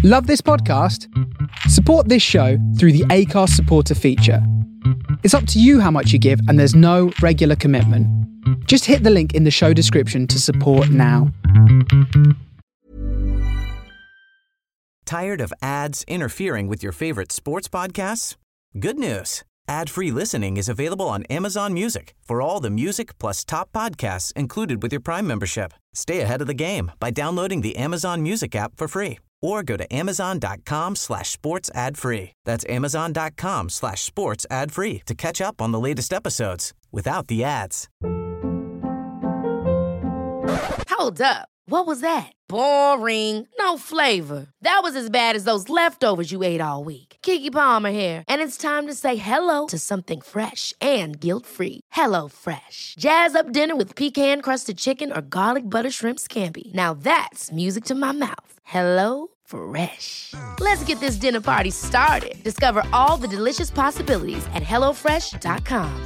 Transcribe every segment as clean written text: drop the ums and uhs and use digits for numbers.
Love this podcast? Support this show through the Acast supporter feature. It's up to you how much you give, and there's no regular commitment. Just hit the link in the show description to support now. Tired of ads interfering with your favorite sports podcasts? Good news. Ad-free listening is available on Amazon Music for all the music plus top podcasts included with your Prime membership. Stay ahead of the game by downloading the Amazon Music app for free or go to amazon.com/sports ad free. That's amazon.com/sports ad free to catch up on the latest episodes without the ads. Hold up. What was that? Boring. No flavor. That was as bad as those leftovers you ate all week. Keke Palmer here, and it's time to say hello to something fresh and guilt-free. Hello Fresh. Jazz up dinner with pecan-crusted chicken or garlic butter shrimp scampi. Now that's music to my mouth. Hello Fresh. Let's get this dinner party started. Discover all the delicious possibilities at hellofresh.com.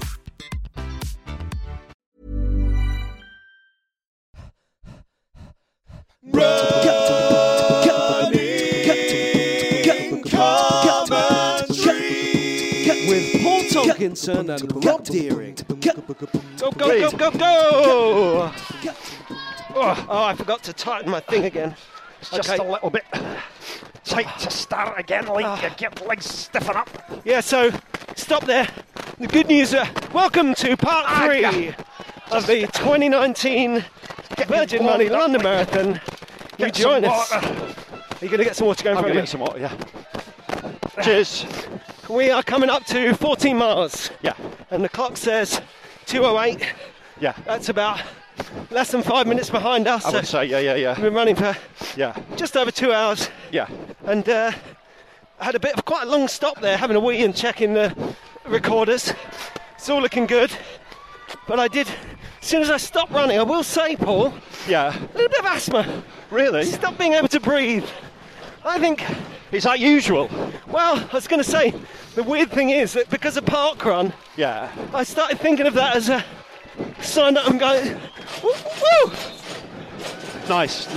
With Paul Tomkinson and Rob Deering. Go, go, go, go, go! Oh, I forgot to tighten my thing again. It's just a little bit tight to start again, like you get legs stiffen up. Yeah, so stop there. The good news, welcome to part 3 of the 2019 Virgin Money London Marathon. You join us. Are you going to get some water going for me? I'm going to get some water, yeah. Cheers. We are coming up to 14 miles. Yeah. And the clock says 2:08. Yeah. That's about less than 5 minutes behind us. I would say, yeah. We've been running for just over 2 hours. Yeah. And I had a bit of quite a long stop there, having a wee and checking the recorders. It's all looking good. But I did, as soon as I stopped running, I will say, Paul, yeah, a little bit of asthma. Really? Stop being able to breathe. I think... Is that usual? Well, I was going to say, the weird thing is that because of parkrun, yeah, I started thinking of that as a sign that I'm going, woo, woo. Nice.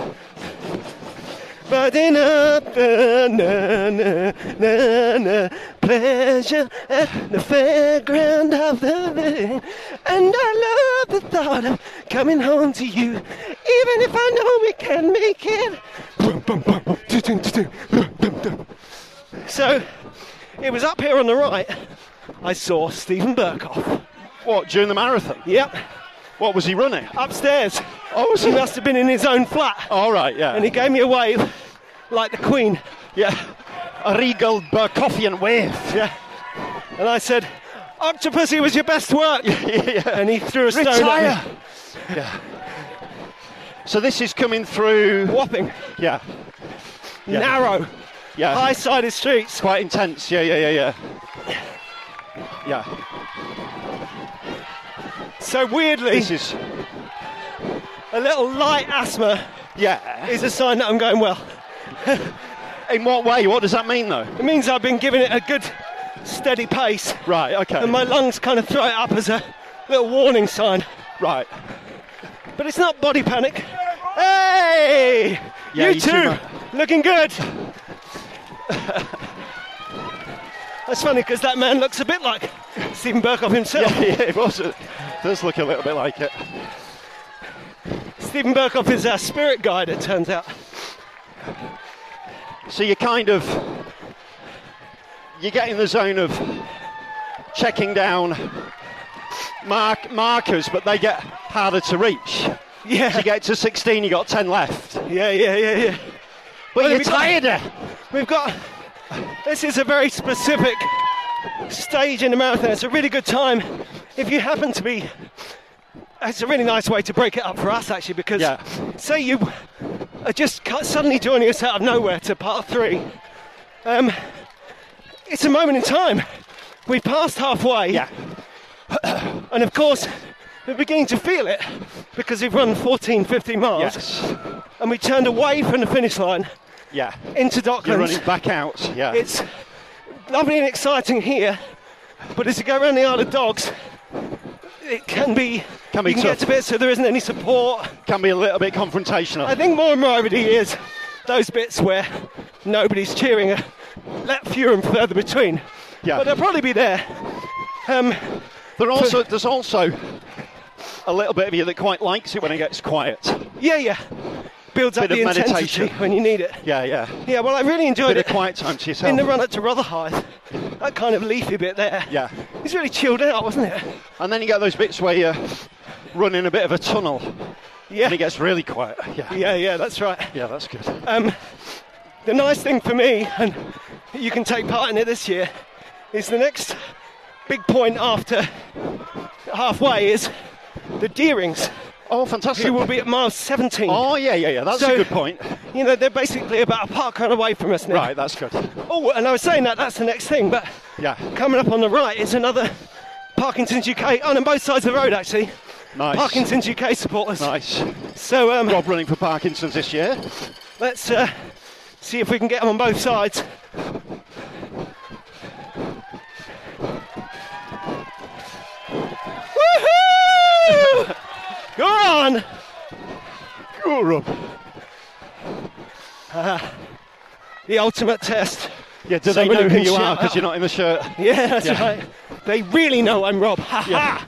Riding up, pleasure at the fairground of the day. And I love the thought of coming home to you, even if I know we can make it. So, it was up here on the right, I saw Stephen Burkoff. What, during the marathon? Yep. What was he running? Upstairs. Oh, he must have been in his own flat. All right, yeah. And he gave me a wave, like the Queen. Yeah. A regal Burkoffian wave. Yeah. And I said, Octopussy was your best work. Yeah. And he threw a stone at me. Yeah. So this is coming through... Wapping. Yeah. Narrow. Yeah. High-sided streets. Quite intense, yeah. Yeah. So weirdly, this is a little light asthma. Yeah. Is a sign that I'm going well. In what way? What does that mean, though? It means I've been giving it a good, steady pace. Right. Okay. And my lungs kind of throw it up as a little warning sign. Right. But it's not body panic. Hey! Yeah, you too. Looking good. That's funny because that man looks a bit like Stephen Burkoff himself. Yeah, it was. It does look a little bit like it. Stephen Burkoff is our spirit guide, it turns out. So you get in the zone of checking down markers, but they get harder to reach. Yeah. As you get to 16, you got 10 left. Yeah. But you're tired. This is a very specific stage in the marathon. It's a really good time if you happen to be. It's a really nice way to break it up for us, actually, because say you are just suddenly joining us out of nowhere to part 3. It's a moment in time. We passed halfway. Yeah. And of course, we're beginning to feel it because we've run 14, 15 miles. Yes. And we turned away from the finish line. Yeah. Into Docklands. You're running back out. Yeah. It's lovely and exciting here, but as you go around the Isle of Dogs, it can be you can tough. get to bits so there isn't any support. Can be a little bit confrontational. I think more and more over the years, those bits where nobody's cheering, fewer and further between. Yeah. But they'll probably be there. There's also a little bit of you that quite likes it when it gets quiet. Yeah. Builds up Bit the of intensity meditation. when you need it. Yeah. Yeah, well, I really enjoyed Bit it. of quiet time to yourself. In the run up to Rotherhithe, that kind of leafy bit there. Yeah. It's really chilled out, wasn't it? And then you get those bits where you run in a bit of a tunnel. Yeah. And it gets really quiet. Yeah, that's right. Yeah, that's good. The nice thing for me, and you can take part in it this year, is the next big point after halfway is the Deerings, Oh, fantastic. who will be at mile 17. Oh, yeah. That's So- a good point. You know, they're basically about a park run away from us now. Right, that's good. Oh, and I was saying that's the next thing, but Yeah. coming up on the right is another Parkinson's UK, on both sides of the road actually. Nice. Parkinson's UK supporters. Nice. So Rob running for Parkinson's this year. let's see if we can get them on both sides. Woohoo! Go on! Go, Rob. The ultimate test. Yeah, do Say they know no who and you shit are because out. you're not in the shirt? Yeah, that's Yeah. right. They really know I'm Rob. Ha ha!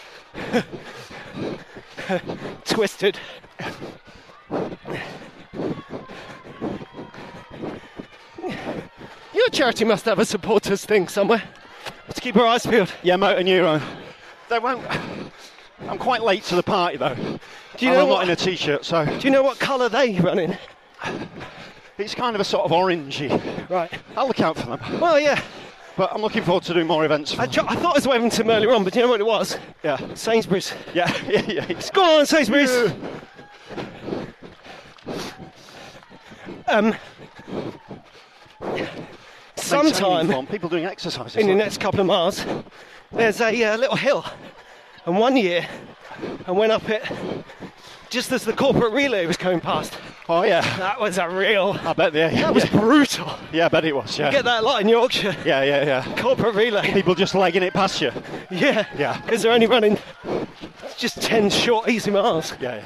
Twisted. Your charity must have a supporters thing somewhere. Let's keep our eyes peeled. Yeah, Motor Neuro. They won't. I'm quite late to the party though. Do you And know I'm what? not in a t-shirt, so Do you know what colour they run in? it's kind of a sort of orangey. Right. I'll look out for them. Well, yeah. But I'm looking forward to doing more events for I them. thought I was waving to them earlier on, but do you know what it was? Yeah. Sainsbury's. Yeah. Go on, Sainsbury's. Sometime Maintaining form, people doing exercises. in the like- next couple of miles, there's a little hill. And one year, I went up it just as the corporate relay was coming past. Oh yeah. That was a real. I bet they. That was brutal. Yeah, I bet it was. Yeah. Get that a lot in Yorkshire. Yeah. Corporate relay. People just legging it past you. Yeah. Yeah. Because they're only running just 10 short, easy miles. Yeah.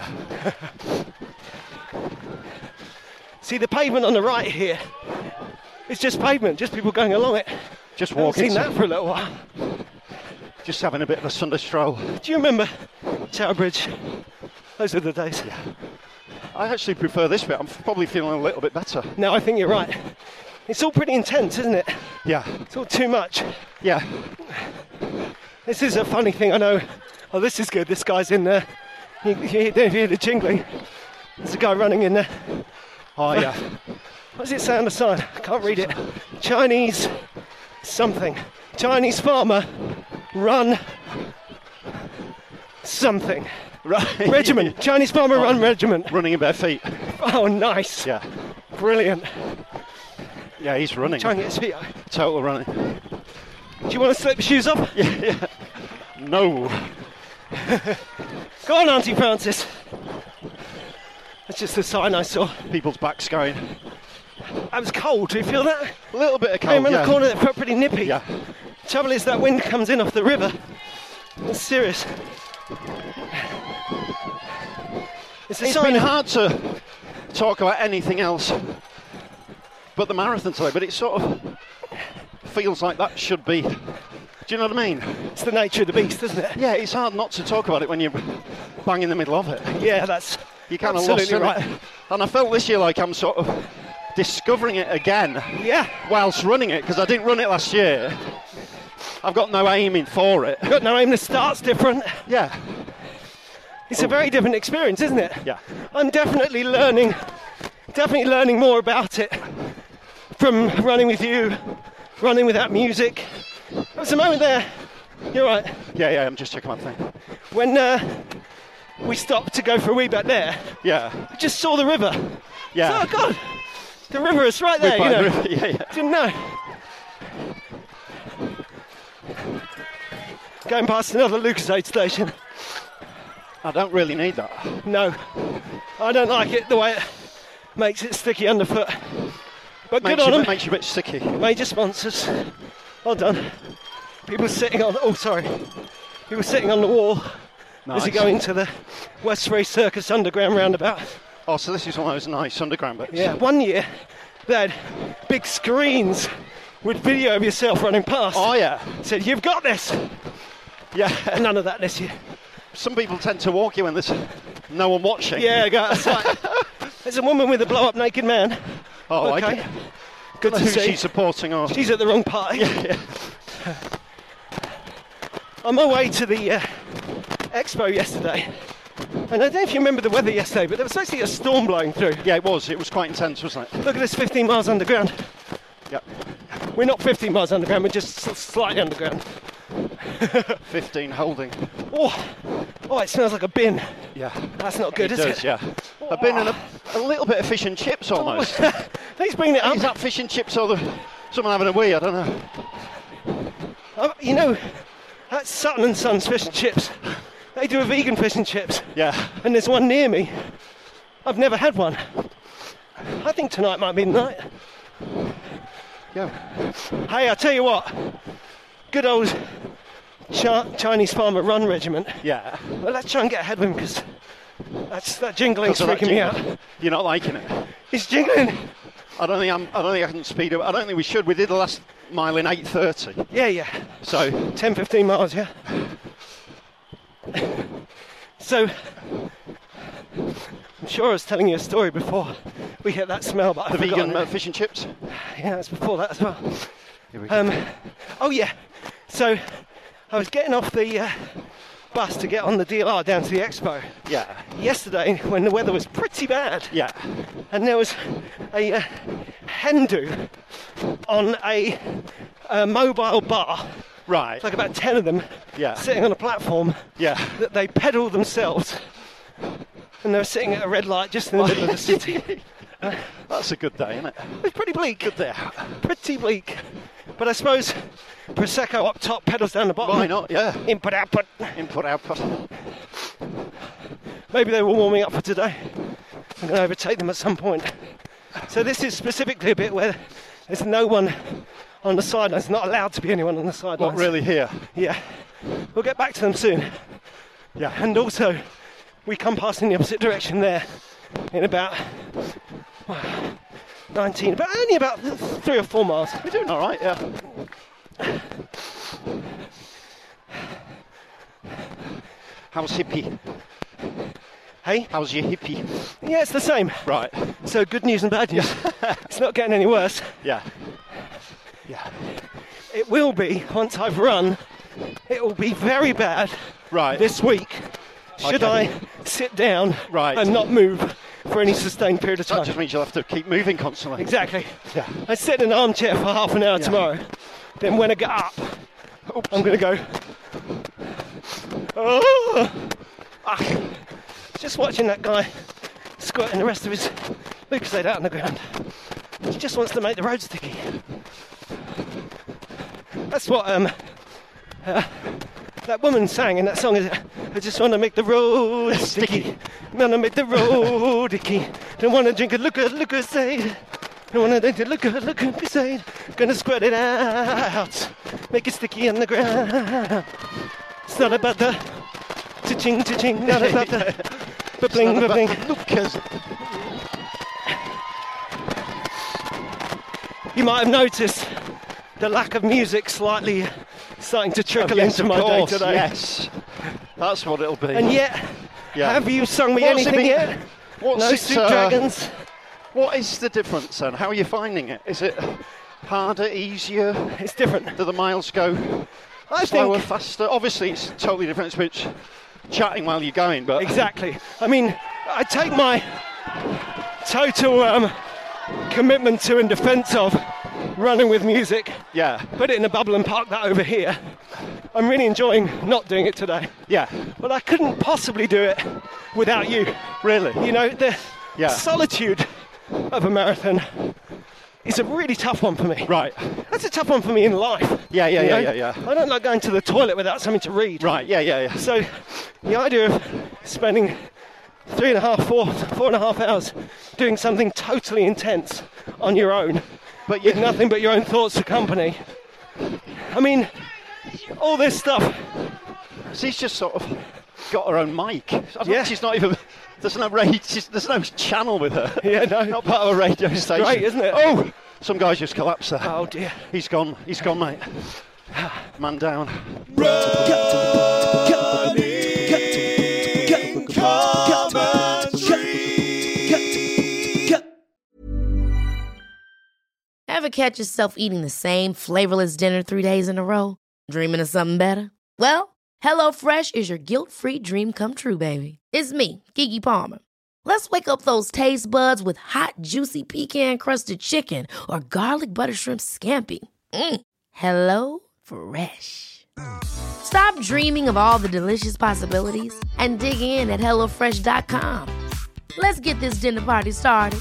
See, the pavement on the right here, it's just pavement, just people going along it. Just I haven't walking. seen that for a little while. Just having a bit of a Sunday stroll. Do you remember Tower Bridge? Those were the days. I actually prefer this bit. I'm probably feeling a little bit better. No, I think you're right. It's all pretty intense, isn't it? Yeah. It's all too much. Yeah. This is a funny thing, I know. Oh, this is good. This guy's in there. You hear the jingling. There's a guy running in there. Oh yeah. What does it say on the sign? I can't read it. Chinese something. Chinese farmer run something. Right. Regiment. Chinese farmer run regiment. Running in bare feet. Oh, nice. Yeah. Brilliant. Yeah, he's running. Try and get his feet out. Total running. Do you want to slip your shoes off? Yeah. No. Go on, Auntie Francis. That's just the sign I saw. People's backs going. It was cold. Do you feel that? A little bit of Came cold. around Yeah. the corner, it felt pretty nippy. Yeah. Trouble is that wind comes in off the river. It's serious. It's a It's sign been of- hard to talk about anything else but the marathon today, but it sort of feels like that should be. Do you know what I mean? It's the nature of the beast, isn't it? Yeah, it's hard not to talk about it when you're bang in the middle of it. Yeah, that's You kind of lost absolutely in right. it. And I felt this year like I'm sort of discovering it again Yeah, whilst running it, because I didn't run it last year. I've got no aiming for it. got no aim. The start's different. Yeah. It's a very different experience, isn't it? Yeah. I'm definitely learning more about it from running with you, running without music. There was a moment there. You're right. Yeah, I'm just checking my thing. When we stopped to go for a wee bit there, Yeah. I just saw the river. Yeah. Oh God, the river is right there. By You the know, river, yeah. didn't know. Going past another Lucasade station. I don't really need that. No, I don't like it the way it makes it sticky underfoot. But good on them. Makes you a bit sticky. Major sponsors. Well done. People sitting on. Oh, sorry. People sitting on the wall as you Nice. go into the Westbury Circus Underground roundabout. Oh, so this is one of those nice underground bits. Yeah. One year, They had big screens with video of yourself running past. Oh, yeah. Said, "You've got this." Yeah. None of that this year. Some people tend to walk you when there's no one watching. Yeah, I got outside. There's a woman with a blow-up naked man. Oh, okay. I Good to who see. she's supporting. Or... She's at the wrong party. Yeah. On my way to the expo yesterday, and I don't know if you remember the weather yesterday, but there was actually a storm blowing through. Yeah, it was. It was quite intense, wasn't it? Look at this, 15 miles underground. Yep. We're not 15 miles underground, we're just slightly underground. 15 holding. Oh, it smells like a bin. Yeah. That's not good, It is does, it? yeah. I've been in a little bit of fish and chips almost. Thanks for bringing it up. Is that fish and chips or someone having a wee? I don't know. You know, that's Sutton and Sons fish and chips. They do a vegan fish and chips. Yeah. And there's one near me. I've never had one. I think tonight might be the night. Yeah. Hey, I tell you what. Good old Chinese Farmer Run Regiment. Yeah. Well, let's try and get ahead of him because that jingling's freaking me out. You're not liking it. It's jingling. I don't think I can speed up. I don't think we should. We did the last mile in 8:30. Yeah. So 10, 15 miles, yeah. So I'm sure I was telling you a story before we hit that smell, but the vegan fish and chips. Yeah, that's before that as well. Here we go. Oh yeah. So I was getting off the bus to get on the DLR down to the expo. Yeah. Yesterday when the weather was pretty bad. Yeah. And there was a hen on a mobile bar. Right. Like about 10 of them. Yeah. Sitting on a platform. Yeah. That they pedal themselves. And they were sitting at a red light just in the middle of the city. That's a good day, isn't it? It's pretty bleak. Good day. Pretty bleak. But I suppose Prosecco up top, pedals down the bottom. Why not? Yeah. Input, output. Input, output. Maybe they were warming up for today. I'm going to overtake them at some point. So this is specifically a bit where there's no one on the sidelines. Not allowed to be anyone on the sidelines. Not really here. Yeah. We'll get back to them soon. Yeah. And also, we come past in the opposite direction there in about 19, but only about 3 or 4 miles. We're doing all right, yeah. How's hippie? Hey? How's your hippie? Yeah, it's the same. Right. So good news and bad news. It's not getting any worse. Yeah. Yeah. It will be, once I've run, it will be very bad Right. this week. Should Okay. I sit down Right. and not move for any sustained period of That time? just means you'll have to keep moving constantly. Exactly. Yeah. I sit in an armchair for half an hour tomorrow. Then when I get up, I'm going to go. Oh! Just watching that guy squirting the rest of his Lucozade out on the ground. He just wants to make the road sticky. That's what that woman sang in that song. Is I just want to make the road sticky. Want to make the road sticky. Don't want to drink a Lucozade. Don't want to drink a Lucozade. Gonna squirt it out. Make it sticky on the ground. It's not about the cha-ching, cha-ching. Not about the ba-bling, ba-bling. You might have noticed the lack of music slightly starting to trickle into my day today. Yes, that's what it'll be. And yet, have you sung me anything yet? No Soup Dragons. What is the difference then? How are you finding it? Is it harder, easier? It's different. Do the miles go slower, faster? Obviously, it's totally different. It's chatting while you're going, but exactly. I mean, I take my total commitment to and defence of running with music. Yeah. Put it in a bubble and park that over here. I'm really enjoying not doing it today. Yeah. But I couldn't possibly do it without you. Really? You know, the solitude of a marathon is a really tough one for me. Right. That's a tough one for me in life. Yeah. I don't like going to the toilet without something to read. Right, yeah. So the idea of spending 4.5 hours doing something totally intense on your own, but with nothing but your own thoughts to company. I mean, all this stuff. She's just sort of got her own mic. She's not even There's no channel with her. Yeah, no. Not part of a radio station. Great, isn't it? Oh! Some guy's just collapsed there. Oh, dear. He's gone, mate. Man down. Ever catch yourself eating the same flavorless dinner 3 days in a row? Dreaming of something better? Well, HelloFresh is your guilt-free dream come true, baby. It's me, Keke Palmer. Let's wake up those taste buds with hot, juicy pecan-crusted chicken or garlic butter shrimp scampi. Hello Fresh. Stop dreaming of all the delicious possibilities and dig in at HelloFresh.com. Let's get this dinner party started.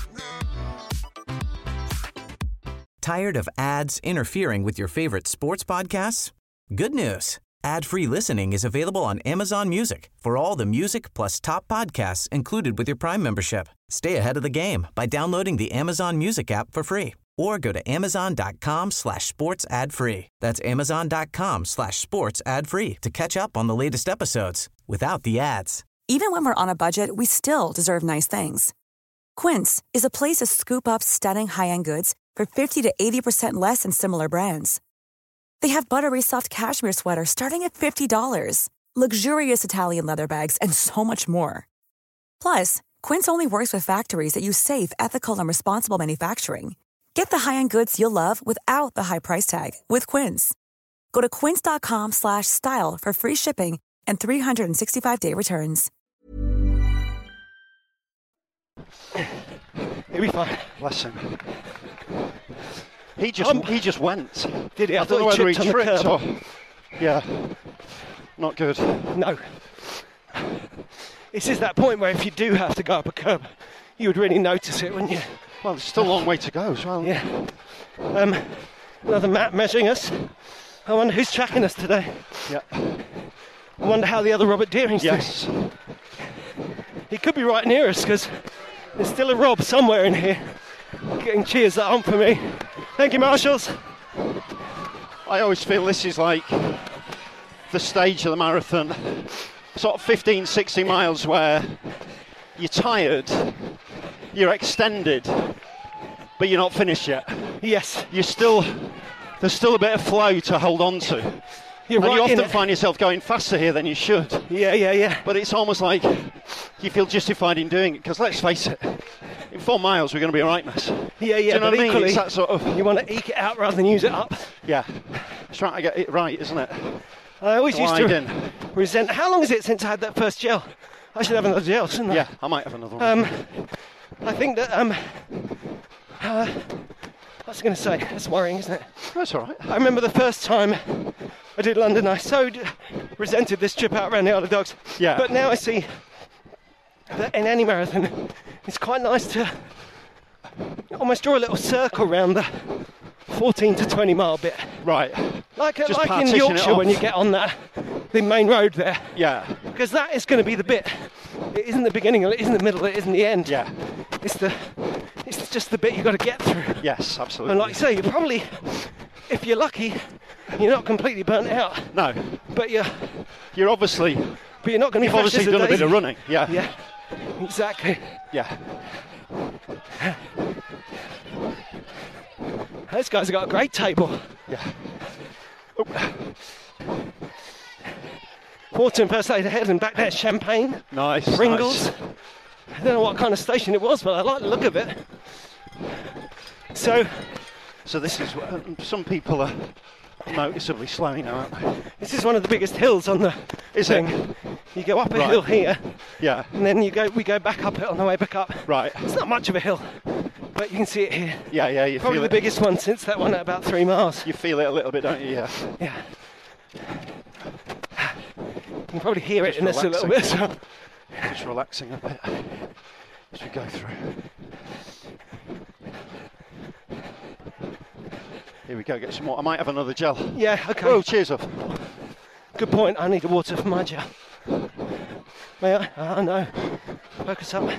Tired of ads interfering with your favorite sports podcasts? Good news. Ad-free listening is available on Amazon Music for all the music plus top podcasts included with your Prime membership. Stay ahead of the game by downloading the Amazon Music app for free or go to amazon.com/sports ad free. That's amazon.com/sports ad free to catch up on the latest episodes without the ads. Even when we're on a budget, we still deserve nice things. Quince is a place to scoop up stunning high-end goods for 50 to 80% less than similar brands. They have buttery soft cashmere sweaters starting at $50, luxurious Italian leather bags, and so much more. Plus, Quince only works with factories that use safe, ethical, and responsible manufacturing. Get the high-end goods you'll love without the high price tag with Quince. Go to quince.com/style for free shipping and 365-day returns. He'll be fine. Bless him. He just went. Did he? I don't know whether he tripped or... Yeah. Not good. No. This is that point where if you do have to go up a curb, you would really notice it, wouldn't you? Well, there's still a long way to go as well. Yeah. Another map measuring us. I wonder who's tracking us today. Yeah. I wonder how the other Robert Deering's doing. He could be right near us because there's still a Rob somewhere in here getting cheers that aren't for me. Thank you, marshals. I always feel this is like the stage of the marathon, sort of 15, 16 miles where you're tired, you're extended, but you're not finished yet. Yes. There's still a bit of flow to hold on to. You often find yourself going faster here than you should. Yeah. But it's almost like you feel justified in doing it, because let's face it, in 4 miles we're going to be a right mess. Yeah. Do you know but what I mean? equally, It's that sort of... you want to eke it out rather than use it up. Yeah. It's trying to get it right, isn't it? I always used Glide to in. resent... How long is it since I had that first gel? I should have another gel, shouldn't I? Yeah, I might have another one. I think that... what was I going to say? That's worrying, isn't it? That's all right. I remember the first time I did London, I so resented this trip out around the Isle of Dogs. Yeah. But now I see that in any marathon, it's quite nice to almost draw a little circle around the 14 to 20 mile bit. Right. Like in partition it Yorkshire off. when you get on the main road there. Yeah. Because that is going to be the bit. It isn't the beginning, it isn't the middle, it isn't the end. Yeah. It's just the bit you've got to get through. Yes, absolutely. And like you say, you probably, if you're lucky, you're not completely burnt out. No. But you're obviously... But you're not going to be You've obviously done a bit of running. Yeah. Yeah. Exactly. Yeah. Those guys have got a great table. Yeah. Water and first aid ahead, and back there champagne. Nice. Pringles. Nice. I don't know what kind of station it was, but I like the look of it. So this is some people are noticeably slowing now, aren't they? this is one of the biggest hills on the thing. It? You go up a Right. hill here, Yeah. and then we go back up it on the way back up. Right. It's not much of a hill, but you can see it here. Yeah. You Probably feel the it. biggest one since that one at about 3 miles. You feel it a little bit, don't you? Yeah. Yeah. You can probably hear it Just in this a little bit. So. Just relaxing a bit as we go through. Here we go, get some more. I might have another gel. Yeah, okay. Oh, cheers up. Good point. I need the water for my gel. May I? Oh, no. Focus up.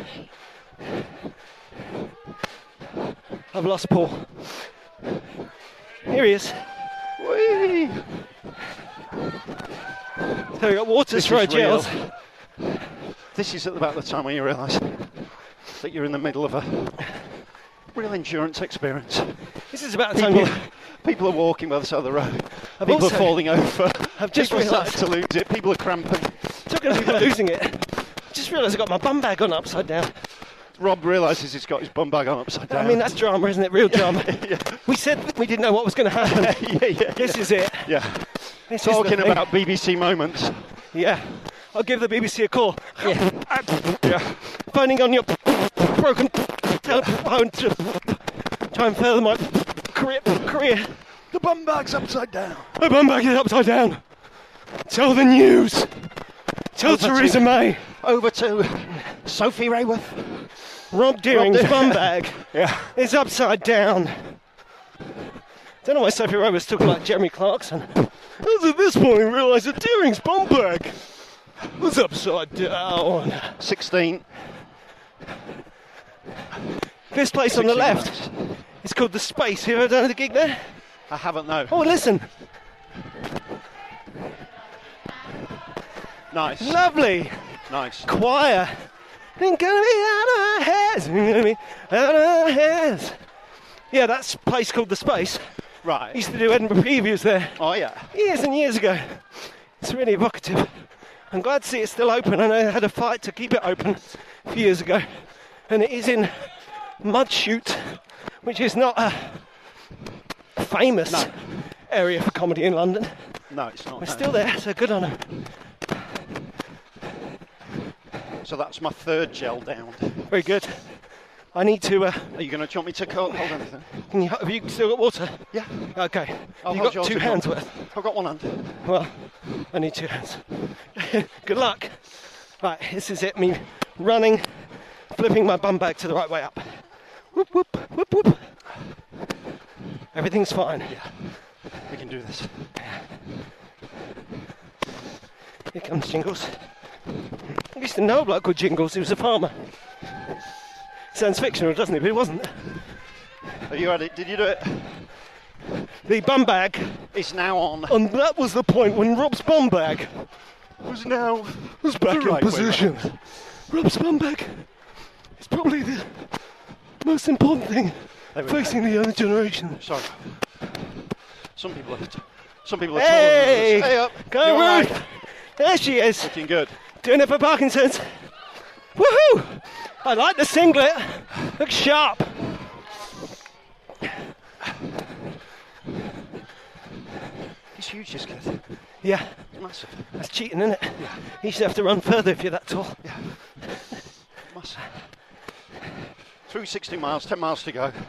I've lost Paul. Here he is. Whee! So we got waters This for our is real. gels. This is at about the time when you realise that you're in the middle of a real endurance experience. This is about the time people are walking by the side of the road. I've People also- are falling over. I've just People are realised- starting to lose it. People are cramping. Talking about losing it, I just realised I got my bum bag on upside down. Rob realises he's got his bum bag on upside down. I mean, that's drama, isn't it? Real drama. Yeah. We said that we didn't know what was going to happen. yeah. This is it. Yeah. This is the Talking thing. about BBC moments. Yeah. I'll give the BBC a call. Yeah. Phoning on your broken telephone to try and further my career. The bum bag's upside down. My bum bag is upside down. Tell the news. Tell Over to- Theresa May. Over to Sophie Rayworth. Rob Deering's Deering. bum bag Yeah. is upside down. Don't know why Sophie Rayworth's talking like Jeremy Clarkson. I was at this point and realised that Deering's bum bag was upside down. 16. This place on the 16 left is called The Space. Have you ever done the gig there? I haven't, no. Oh, listen. Nice. Lovely. Nice. Choir. Ain't gonna be out of our heads. Ain't gonna be out of our heads. Yeah, that's a place called The Space. Right. Used to do Edinburgh previews there Oh, yeah. years and years ago. It's really evocative. I'm glad to see it's still open. I know they had a fight to keep it open a few years ago. And it is in Mudchute, which is not a famous No. area for comedy in London. No, it's not. We're no. still there, so good on them. So that's my third gel down. Very good. I need to. Are you going to want me to hold anything? Have you still got water? Yeah. Okay. I'll You've hold got yours 2 if you hands want. worth. I've got one hand. Well, I need 2 hands. Good luck. Right, this is it. Me running, flipping my bum bag to the right way up. Whoop, whoop, whoop, whoop. Everything's fine. We can do this. Here comes Jingles. I used to know a bloke called Jingles. He was a farmer. Sounds fictional, doesn't it? But it wasn't. Are you ready? Did you do it? The bum bag, It's now on. and that was the point when Rob's bum bag Who's now? was back The right in way position. Rob's bum bag is probably the most important thing There we go. facing the younger generation. Sorry. Some people are. Some people are. Hey! Hey up. Go You all Ruth! right? There she is, Looking good. doing it for Parkinson's. Woohoo! I like the singlet. Looks sharp. He's huge, this kid. Yeah, Massive. that's cheating, isn't it? You should have to run further if you're that tall. Massive. Through 60 miles, 10 miles to go.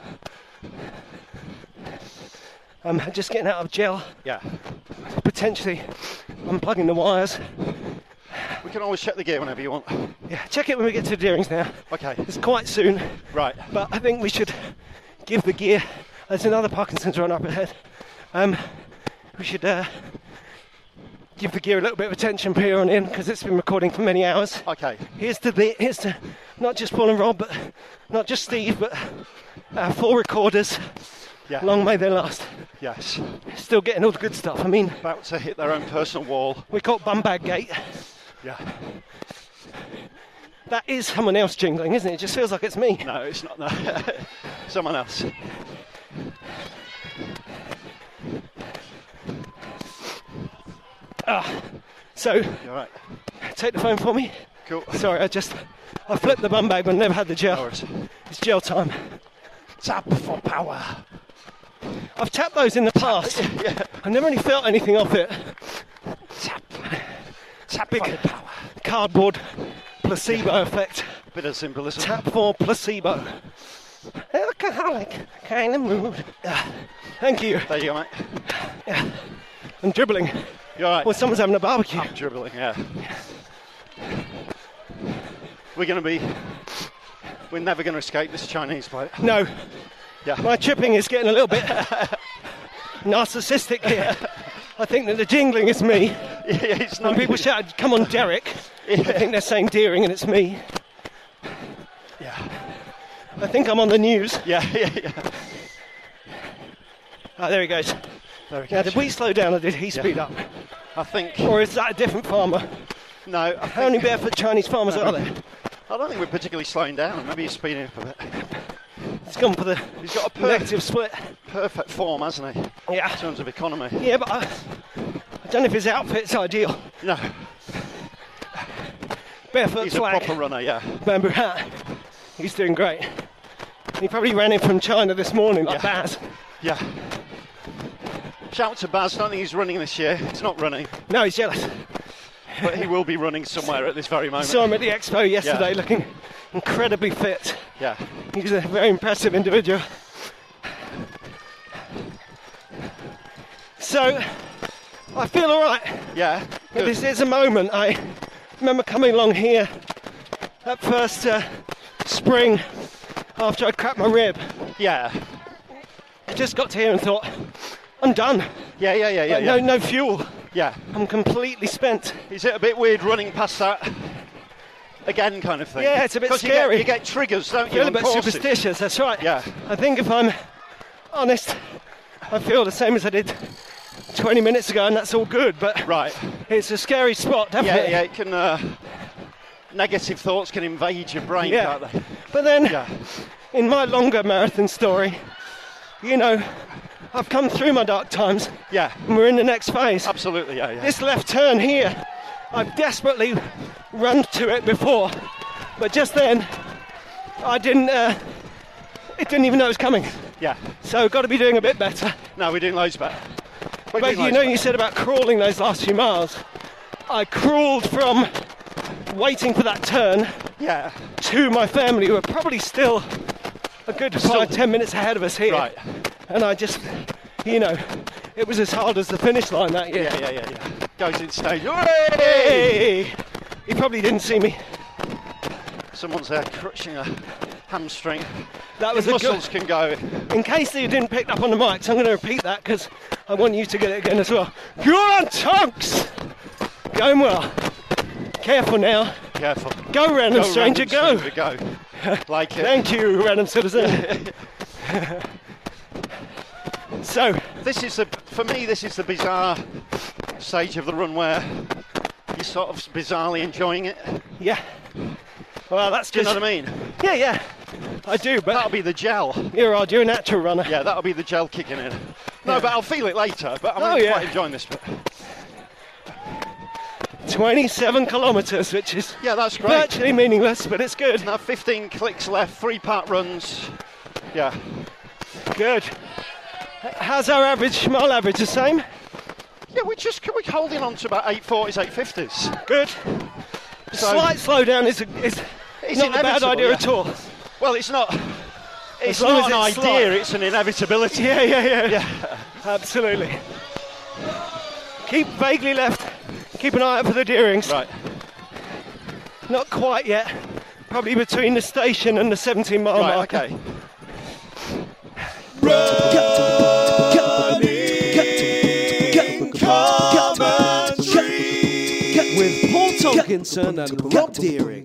I'm just getting out of gel, Yeah. potentially unplugging the wires. We can always check the gear whenever you want. Yeah, check it when we get to the Deerings now. Okay. It's quite soon, Right. but I think we should give the gear. There's another Parkinson's run up ahead. We should give the gear a little bit of attention from here on in because it's been recording for many hours. Okay. Here's to not just Paul and Rob, but not just Steve, but our 4 recorders. Yeah. Long may they last. Yes. Still getting all the good stuff. I mean, About to hit their own personal wall. we call it Bumbag Gate. Yeah. That is someone else jingling, isn't it? It just feels like it's me. No, it's not. No. Someone else. So, You all right? take the phone for me. Cool. Sorry, I flipped the bum bag but never had the No gel. worries. It's gel time. Tap for power. I've tapped those in the past. Yeah. I never really felt anything off it. Tap Big for the power. cardboard placebo effect. Bit of symbolism. Tap for placebo. Alcoholic kind of mood. Thank you. There you go, mate. I'm dribbling. You all right? Well, someone's having a barbecue. I'm dribbling, yeah. We're never going to escape this Chinese plate. No, Yeah. my tripping is getting a little bit narcissistic here. I think that the jingling is me. Yeah, it's not When people you. shout, "Come on, Derek," I think they're saying Deering and it's me. Yeah. I think I'm on the news. Yeah. Oh, there he goes. There we Now, go. did we slow down or did he speed up? I think. Or is that a different farmer? No. How many barefoot Chinese farmers are there? I don't think we're particularly slowing down. Maybe he's speeding up a bit. He's gone for the He's got a negative split. perfect form, hasn't he? Yeah. In terms of economy. Yeah, but I don't know if his outfit's ideal. No. Barefoot He's flag, a proper runner, yeah. bamboo hat. He's doing great. He probably ran in from China this morning like Yeah. Baz. Yeah. Shout to Baz, don't think he's running this year. He's not running, No, he's jealous. but he will be running somewhere at this very moment. Saw him at the expo yesterday Yeah. looking incredibly fit. Yeah. He's a very impressive individual. So, I feel all right. Yeah. But Good. this is a moment. I remember coming along here that first spring after I'd cracked my rib. Yeah. I just got to here and thought, I'm done. Yeah. Like, Yeah. No fuel. Yeah. I'm completely spent. Is it a bit weird running past that again kind of thing? Yeah, it's a bit 'Cause scary. You get triggers, don't I you? feel a on bit courses? superstitious, that's right. Yeah. I think if I'm honest, I feel the same as I did 20 minutes ago, and that's all good, but Right. it's a scary spot, definitely. Yeah, it can. Negative thoughts can invade your brain, Yeah. can't they? But then, Yeah. in my longer marathon story, you know, I've come through my dark times, Yeah. and we're in the next phase. Absolutely, yeah. This left turn here, I've desperately run to it before, but just then, it didn't even know it was coming. Yeah. So, got to be doing a bit better. No, we're doing loads better. We're But doing you loads know, better. you said about crawling those last few miles. I crawled from waiting for that turn Yeah. to my family, who are probably still a good 5-10 minutes ahead of us here. Right. And I just, you know, it was as hard as the finish line that year. Yeah. Goes in stage. Hey! He probably didn't see me. Someone's there crutching a hamstring. That was His a good. muscles can go. In case you didn't pick up on the mics, I'm going to repeat that because I want you to get it again as well. Go on, Tonks! Going well. Careful now. Careful. Go, random stranger, go. Go. Like it. Thank you, random citizen. So, For me, this is the bizarre stage of the run where you're sort of bizarrely enjoying it. yeah. Well, that's Do you just. know what I mean? Yeah. I do, but That'll be the gel. you're odd, you're a natural runner. Yeah, that'll be the gel kicking in. No, Yeah. but I'll feel it later. But I'm Oh, really yeah. quite enjoying this bit. 27 kilometres, which is Yeah, that's great. virtually meaningless, but it's good. Now 15 clicks left, 3-part runs. Yeah. Good. How's our mile average? The same? Yeah, we're holding on to about 840s, 850s. Good. So- Slight slowdown is It's not a bad inevitable, idea yeah. at all. Well, it's not. It's long not an as it's idea. slight. It's an inevitability. Yeah. Absolutely. Keep vaguely left. Keep an eye out for the Deerings. Right. Not quite yet. Probably between the station and the 17-mile Right. mark. Okay. With Paul Tonkinson and Rob Deering.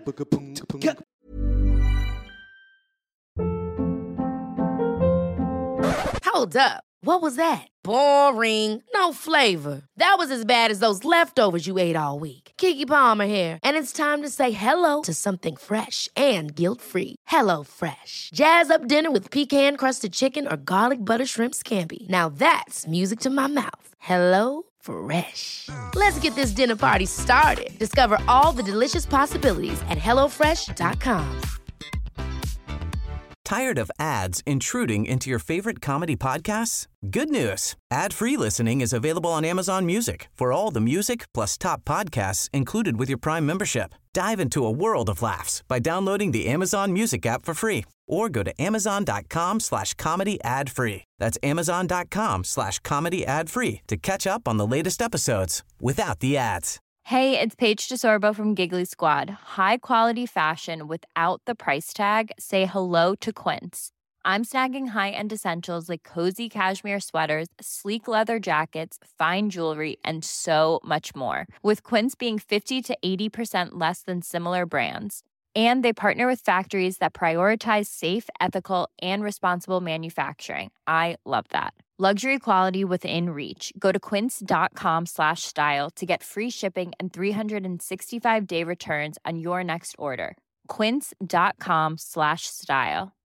Hold up. What was that? Boring. No flavor. That was as bad as those leftovers you ate all week. Keke Palmer here, and it's time to say hello to something fresh and guilt-free. Hello Fresh. Jazz up dinner with pecan-crusted chicken or garlic butter shrimp scampi. Now that's music to my mouth. Hello Fresh. Let's get this dinner party started. Discover all the delicious possibilities at hellofresh.com. Tired of ads intruding into your favorite comedy podcasts? Good news. Ad-free listening is available on Amazon Music for all the music plus top podcasts included with your Prime membership. Dive into a world of laughs by downloading the Amazon Music app for free or go to amazon.com/comedy ad-free. That's amazon.com/comedy ad-free to catch up on the latest episodes without the ads. Hey, it's Paige DeSorbo from Giggly Squad. High quality fashion without the price tag. Say hello to Quince. I'm snagging high-end essentials like cozy cashmere sweaters, sleek leather jackets, fine jewelry, and so much more. With Quince being 50 to 80% less than similar brands. And they partner with factories that prioritize safe, ethical, and responsible manufacturing. I love that. Luxury quality within reach. Go to quince.com/style to get free shipping and 365-day returns on your next order. Quince.com/style.